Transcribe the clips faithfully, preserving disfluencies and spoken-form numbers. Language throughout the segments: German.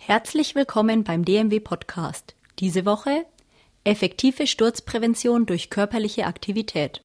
Herzlich willkommen beim D M W-Podcast. Diese Woche effektive Sturzprävention durch körperliche Aktivität.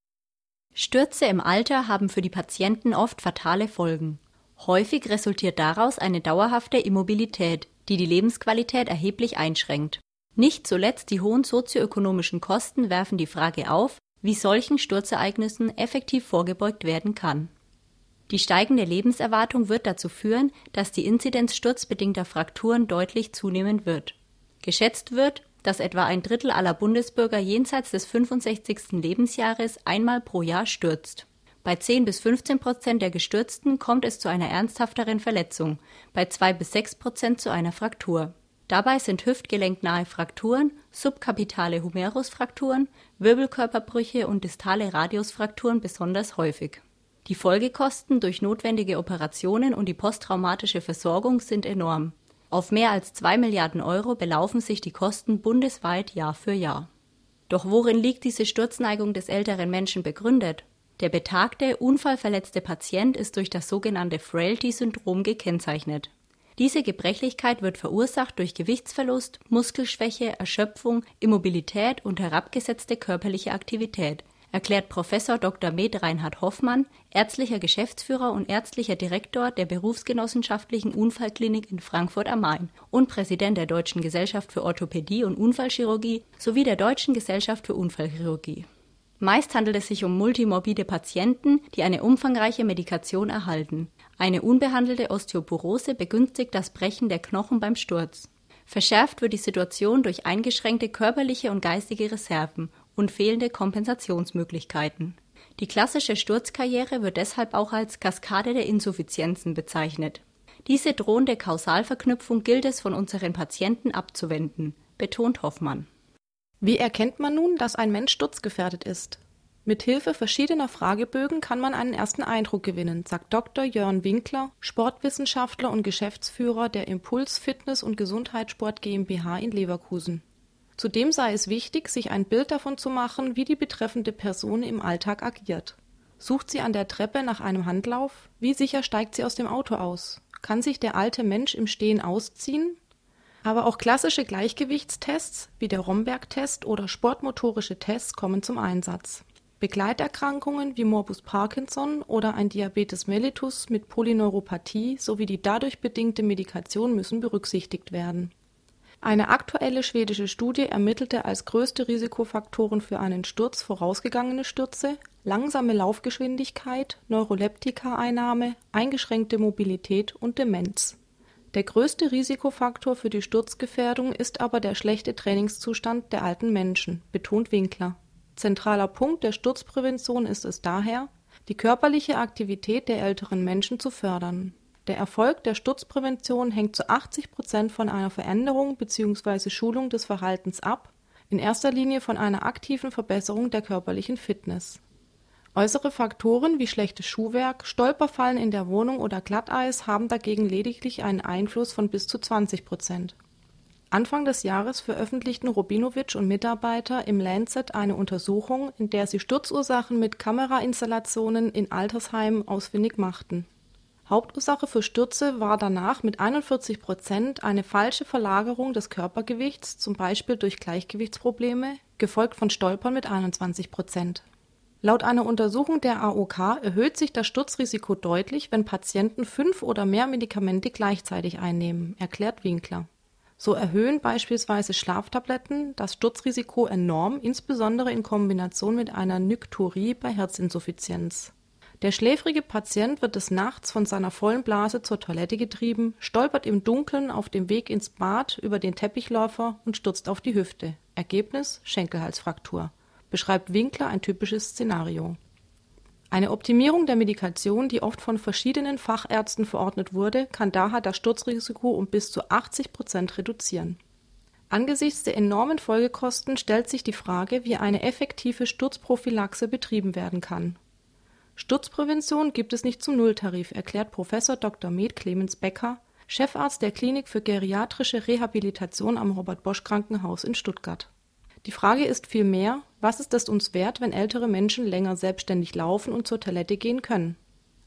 Stürze im Alter haben für die Patienten oft fatale Folgen. Häufig resultiert daraus eine dauerhafte Immobilität, die die Lebensqualität erheblich einschränkt. Nicht zuletzt die hohen sozioökonomischen Kosten werfen die Frage auf, wie solchen Sturzereignissen effektiv vorgebeugt werden kann. Die steigende Lebenserwartung wird dazu führen, dass die Inzidenz sturzbedingter Frakturen deutlich zunehmen wird. Geschätzt wird, dass etwa ein Drittel aller Bundesbürger jenseits des fünfundsechzigsten Lebensjahres einmal pro Jahr stürzt. Bei zehn bis fünfzehn Prozent der Gestürzten kommt es zu einer ernsthafteren Verletzung, bei zwei bis sechs Prozent zu einer Fraktur. Dabei sind hüftgelenknahe Frakturen, subkapitale Humerusfrakturen, Wirbelkörperbrüche und distale Radiusfrakturen besonders häufig. Die Folgekosten durch notwendige Operationen und die posttraumatische Versorgung sind enorm. Auf mehr als zwei Milliarden Euro belaufen sich die Kosten bundesweit Jahr für Jahr. Doch worin liegt diese Sturzneigung des älteren Menschen begründet? Der betagte, unfallverletzte Patient ist durch das sogenannte Frailty-Syndrom gekennzeichnet. Diese Gebrechlichkeit wird verursacht durch Gewichtsverlust, Muskelschwäche, Erschöpfung, Immobilität und herabgesetzte körperliche Aktivität, erklärt Professor Doktor med Reinhard Hoffmann, ärztlicher Geschäftsführer und ärztlicher Direktor der Berufsgenossenschaftlichen Unfallklinik in Frankfurt am Main und Präsident der Deutschen Gesellschaft für Orthopädie und Unfallchirurgie sowie der Deutschen Gesellschaft für Unfallchirurgie. Meist handelt es sich um multimorbide Patienten, die eine umfangreiche Medikation erhalten. Eine unbehandelte Osteoporose begünstigt das Brechen der Knochen beim Sturz. Verschärft wird die Situation durch eingeschränkte körperliche und geistige Reserven und fehlende Kompensationsmöglichkeiten. Die klassische Sturzkarriere wird deshalb auch als Kaskade der Insuffizienzen bezeichnet. Diese drohende Kausalverknüpfung gilt es von unseren Patienten abzuwenden, betont Hoffmann. Wie erkennt man nun, dass ein Mensch sturzgefährdet ist? Mithilfe verschiedener Fragebögen kann man einen ersten Eindruck gewinnen, sagt Doktor Jörn Winkler, Sportwissenschaftler und Geschäftsführer der Impuls Fitness- und Gesundheitssport GmbH in Leverkusen. Zudem sei es wichtig, sich ein Bild davon zu machen, wie die betreffende Person im Alltag agiert. Sucht sie an der Treppe nach einem Handlauf? Wie sicher steigt sie aus dem Auto aus? Kann sich der alte Mensch im Stehen ausziehen? Aber auch klassische Gleichgewichtstests wie der Romberg-Test oder sportmotorische Tests kommen zum Einsatz. Begleiterkrankungen wie Morbus Parkinson oder ein Diabetes mellitus mit Polyneuropathie sowie die dadurch bedingte Medikation müssen berücksichtigt werden. Eine aktuelle schwedische Studie ermittelte als größte Risikofaktoren für einen Sturz vorausgegangene Stürze, langsame Laufgeschwindigkeit, Neuroleptika-Einnahme, eingeschränkte Mobilität und Demenz. Der größte Risikofaktor für die Sturzgefährdung ist aber der schlechte Trainingszustand der alten Menschen, betont Winkler. Zentraler Punkt der Sturzprävention ist es daher, die körperliche Aktivität der älteren Menschen zu fördern. Der Erfolg der Sturzprävention hängt zu achtzig Prozent von einer Veränderung bzw. Schulung des Verhaltens ab, in erster Linie von einer aktiven Verbesserung der körperlichen Fitness. Äußere Faktoren wie schlechtes Schuhwerk, Stolperfallen in der Wohnung oder Glatteis haben dagegen lediglich einen Einfluss von bis zu zwanzig Prozent. Anfang des Jahres veröffentlichten Robinowitsch und Mitarbeiter im Lancet eine Untersuchung, in der sie Sturzursachen mit Kamerainstallationen in Altersheimen ausfindig machten. Hauptursache für Stürze war danach mit einundvierzig Prozent eine falsche Verlagerung des Körpergewichts, zum Beispiel durch Gleichgewichtsprobleme, gefolgt von Stolpern mit einundzwanzig Prozent. Laut einer Untersuchung der A O K erhöht sich das Sturzrisiko deutlich, wenn Patienten fünf oder mehr Medikamente gleichzeitig einnehmen, erklärt Winkler. So erhöhen beispielsweise Schlaftabletten das Sturzrisiko enorm, insbesondere in Kombination mit einer Nykturie bei Herzinsuffizienz. Der schläfrige Patient wird des Nachts von seiner vollen Blase zur Toilette getrieben, stolpert im Dunkeln auf dem Weg ins Bad über den Teppichläufer und stürzt auf die Hüfte. Ergebnis: Schenkelhalsfraktur. Beschreibt Winkler ein typisches Szenario. Eine Optimierung der Medikation, die oft von verschiedenen Fachärzten verordnet wurde, kann daher das Sturzrisiko um bis zu achtzig Prozent reduzieren. Angesichts der enormen Folgekosten stellt sich die Frage, wie eine effektive Sturzprophylaxe betrieben werden kann. Sturzprävention gibt es nicht zum Nulltarif, erklärt Professor Doktor med Clemens Becker, Chefarzt der Klinik für geriatrische Rehabilitation am Robert-Bosch-Krankenhaus in Stuttgart. Die Frage ist vielmehr, was ist es uns wert, wenn ältere Menschen länger selbstständig laufen und zur Toilette gehen können?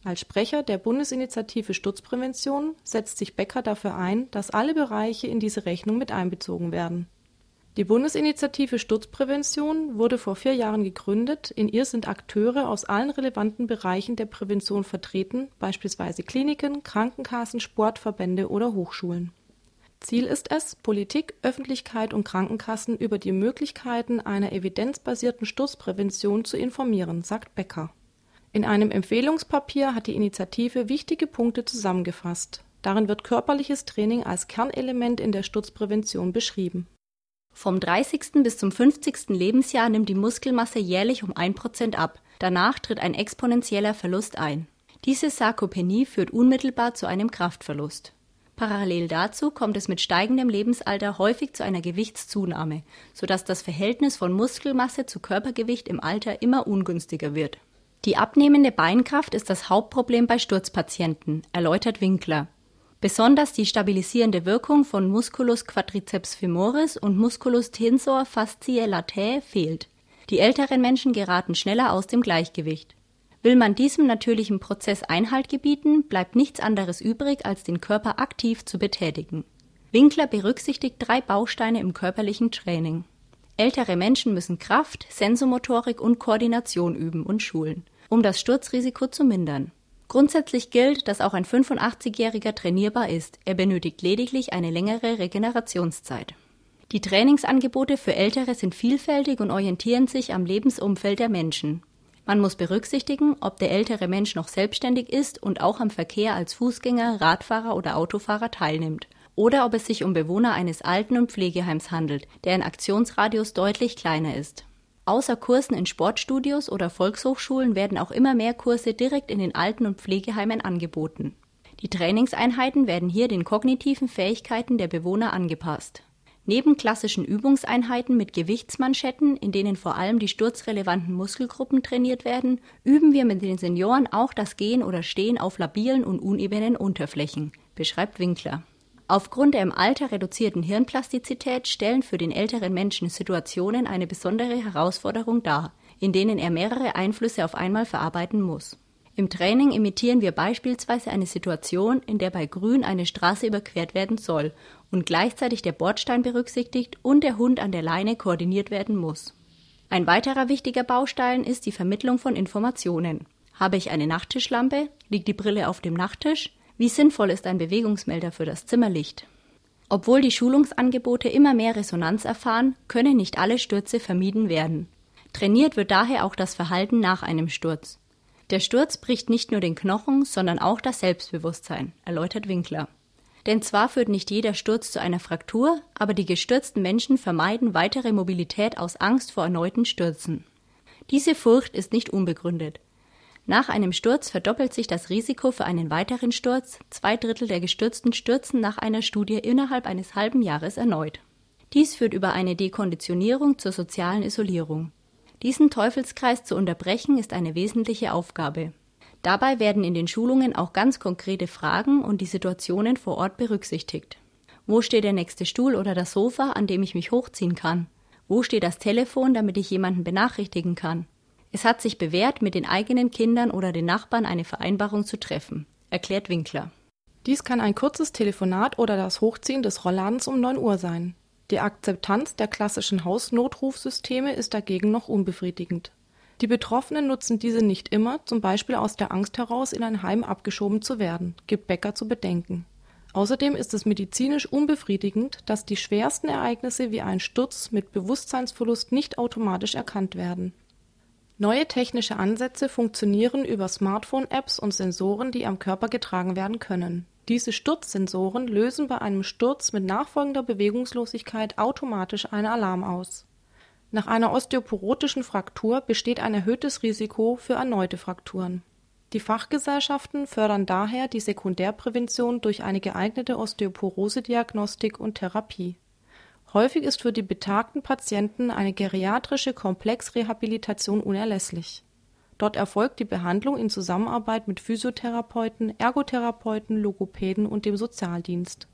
Als Sprecher der Bundesinitiative Sturzprävention setzt sich Becker dafür ein, dass alle Bereiche in diese Rechnung mit einbezogen werden. Die Bundesinitiative Sturzprävention wurde vor vier Jahren gegründet. In ihr sind Akteure aus allen relevanten Bereichen der Prävention vertreten, beispielsweise Kliniken, Krankenkassen, Sportverbände oder Hochschulen. Ziel ist es, Politik, Öffentlichkeit und Krankenkassen über die Möglichkeiten einer evidenzbasierten Sturzprävention zu informieren, sagt Becker. In einem Empfehlungspapier hat die Initiative wichtige Punkte zusammengefasst. Darin wird körperliches Training als Kernelement in der Sturzprävention beschrieben. Vom dreißigsten bis zum fünfzigsten Lebensjahr nimmt die Muskelmasse jährlich um ein Prozent ab. Danach tritt ein exponentieller Verlust ein. Diese Sarkopenie führt unmittelbar zu einem Kraftverlust. Parallel dazu kommt es mit steigendem Lebensalter häufig zu einer Gewichtszunahme, sodass das Verhältnis von Muskelmasse zu Körpergewicht im Alter immer ungünstiger wird. Die abnehmende Beinkraft ist das Hauptproblem bei Sturzpatienten, erläutert Winkler. Besonders die stabilisierende Wirkung von Musculus quadriceps femoris und Musculus tensor fasciae latae fehlt. Die älteren Menschen geraten schneller aus dem Gleichgewicht. Will man diesem natürlichen Prozess Einhalt gebieten, bleibt nichts anderes übrig, als den Körper aktiv zu betätigen. Winkler berücksichtigt drei Bausteine im körperlichen Training. Ältere Menschen müssen Kraft, Sensomotorik und Koordination üben und schulen, um das Sturzrisiko zu mindern. Grundsätzlich gilt, dass auch ein fünfundachtzigjähriger trainierbar ist, er benötigt lediglich eine längere Regenerationszeit. Die Trainingsangebote für Ältere sind vielfältig und orientieren sich am Lebensumfeld der Menschen. Man muss berücksichtigen, ob der ältere Mensch noch selbstständig ist und auch am Verkehr als Fußgänger, Radfahrer oder Autofahrer teilnimmt, oder ob es sich um Bewohner eines Alten- und Pflegeheims handelt, deren Aktionsradius deutlich kleiner ist. Außer Kursen in Sportstudios oder Volkshochschulen werden auch immer mehr Kurse direkt in den Alten- und Pflegeheimen angeboten. Die Trainingseinheiten werden hier den kognitiven Fähigkeiten der Bewohner angepasst. Neben klassischen Übungseinheiten mit Gewichtsmanschetten, in denen vor allem die sturzrelevanten Muskelgruppen trainiert werden, üben wir mit den Senioren auch das Gehen oder Stehen auf labilen und unebenen Unterflächen, beschreibt Winkler. Aufgrund der im Alter reduzierten Hirnplastizität stellen für den älteren Menschen Situationen eine besondere Herausforderung dar, in denen er mehrere Einflüsse auf einmal verarbeiten muss. Im Training imitieren wir beispielsweise eine Situation, in der bei Grün eine Straße überquert werden soll und gleichzeitig der Bordstein berücksichtigt und der Hund an der Leine koordiniert werden muss. Ein weiterer wichtiger Baustein ist die Vermittlung von Informationen. Habe ich eine Nachttischlampe? Liegt die Brille auf dem Nachttisch? Wie sinnvoll ist ein Bewegungsmelder für das Zimmerlicht? Obwohl die Schulungsangebote immer mehr Resonanz erfahren, können nicht alle Stürze vermieden werden. Trainiert wird daher auch das Verhalten nach einem Sturz. Der Sturz bricht nicht nur den Knochen, sondern auch das Selbstbewusstsein, erläutert Winkler. Denn zwar führt nicht jeder Sturz zu einer Fraktur, aber die gestürzten Menschen vermeiden weitere Mobilität aus Angst vor erneuten Stürzen. Diese Furcht ist nicht unbegründet. Nach einem Sturz verdoppelt sich das Risiko für einen weiteren Sturz, zwei Drittel der Gestürzten stürzen nach einer Studie innerhalb eines halben Jahres erneut. Dies führt über eine Dekonditionierung zur sozialen Isolierung. Diesen Teufelskreis zu unterbrechen ist eine wesentliche Aufgabe. Dabei werden in den Schulungen auch ganz konkrete Fragen und die Situationen vor Ort berücksichtigt. Wo steht der nächste Stuhl oder das Sofa, an dem ich mich hochziehen kann? Wo steht das Telefon, damit ich jemanden benachrichtigen kann? Es hat sich bewährt, mit den eigenen Kindern oder den Nachbarn eine Vereinbarung zu treffen, erklärt Winkler. Dies kann ein kurzes Telefonat oder das Hochziehen des Rollladens um neun Uhr sein. Die Akzeptanz der klassischen Hausnotrufsysteme ist dagegen noch unbefriedigend. Die Betroffenen nutzen diese nicht immer, zum Beispiel aus der Angst heraus, in ein Heim abgeschoben zu werden, gibt Becker zu bedenken. Außerdem ist es medizinisch unbefriedigend, dass die schwersten Ereignisse wie ein Sturz mit Bewusstseinsverlust nicht automatisch erkannt werden. Neue technische Ansätze funktionieren über Smartphone-Apps und Sensoren, die am Körper getragen werden können. Diese Sturzsensoren lösen bei einem Sturz mit nachfolgender Bewegungslosigkeit automatisch einen Alarm aus. Nach einer osteoporotischen Fraktur besteht ein erhöhtes Risiko für erneute Frakturen. Die Fachgesellschaften fördern daher die Sekundärprävention durch eine geeignete Osteoporose-Diagnostik und Therapie. Häufig ist für die betagten Patienten eine geriatrische Komplexrehabilitation unerlässlich. Dort erfolgt die Behandlung in Zusammenarbeit mit Physiotherapeuten, Ergotherapeuten, Logopäden und dem Sozialdienst.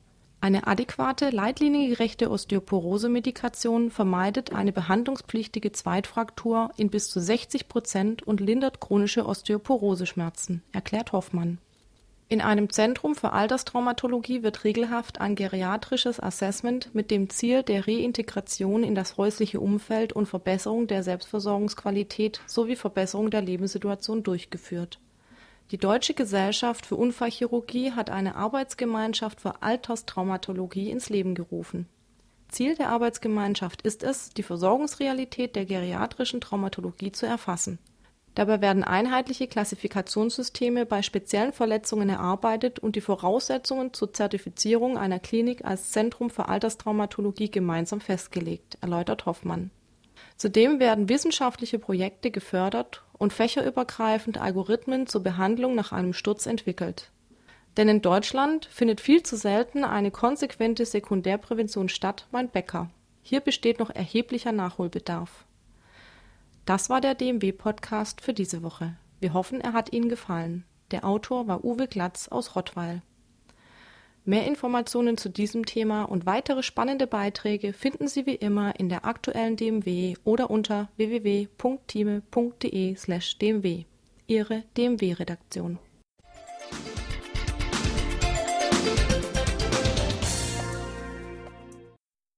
Eine adäquate, leitliniengerechte Osteoporose-Medikation vermeidet eine behandlungspflichtige Zweitfraktur in bis zu sechzig Prozent und lindert chronische Osteoporoseschmerzen, erklärt Hoffmann. In einem Zentrum für Alterstraumatologie wird regelhaft ein geriatrisches Assessment mit dem Ziel der Reintegration in das häusliche Umfeld und Verbesserung der Selbstversorgungsqualität sowie Verbesserung der Lebenssituation durchgeführt. Die Deutsche Gesellschaft für Unfallchirurgie hat eine Arbeitsgemeinschaft für Alterstraumatologie ins Leben gerufen. Ziel der Arbeitsgemeinschaft ist es, die Versorgungsrealität der geriatrischen Traumatologie zu erfassen. Dabei werden einheitliche Klassifikationssysteme bei speziellen Verletzungen erarbeitet und die Voraussetzungen zur Zertifizierung einer Klinik als Zentrum für Alterstraumatologie gemeinsam festgelegt, erläutert Hoffmann. Zudem werden wissenschaftliche Projekte gefördert und fächerübergreifend Algorithmen zur Behandlung nach einem Sturz entwickelt. Denn in Deutschland findet viel zu selten eine konsequente Sekundärprävention statt, meint Becker. Hier besteht noch erheblicher Nachholbedarf. Das war der D M W-Podcast für diese Woche. Wir hoffen, er hat Ihnen gefallen. Der Autor war Uwe Glatz aus Rottweil. Mehr Informationen zu diesem Thema und weitere spannende Beiträge finden Sie wie immer in der aktuellen D M W oder unter w w w punkt thieme punkt de slash d m w. Ihre D M W-Redaktion.